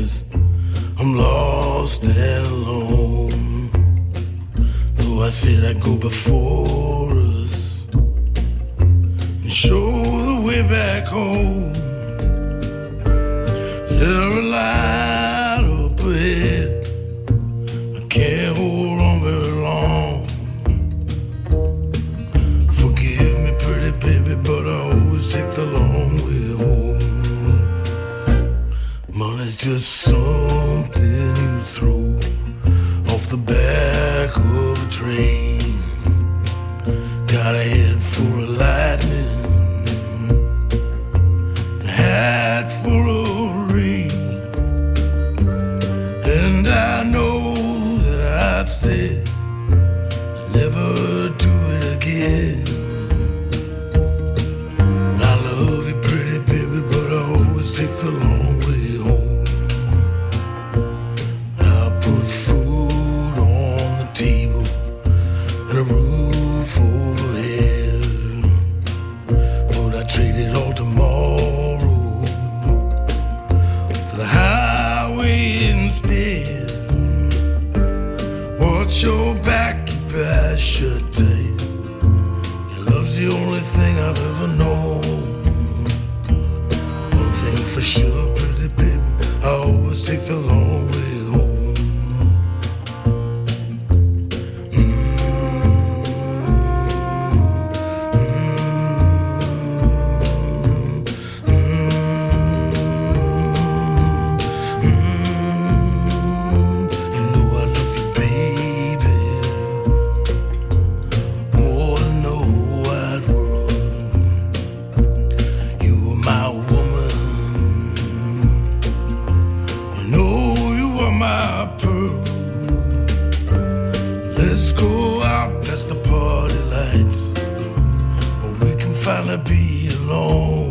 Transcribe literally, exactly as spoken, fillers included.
darkness, I'm lost and alone. Though I said I'd go before us and show the way back home. Is there a light up ahead? I can't hold on very long. Forgive me, pretty baby, but I always take the long way home. Money's just something you throw off the back of a train. Got a head full of lightning, a hat full of rain, and I know that I said I'd never do it again. I love you, pretty baby, but I always take the long way home. I'll put food on the table and a roof overhead, but I trade it all tomorrow for the highway instead. Watch your back, keep your eyes shut tight. Your love's the only thing I've ever known. One thing for sure, pretty baby, I always take the long way home. Let's go out past the party lights, or we can finally be alone.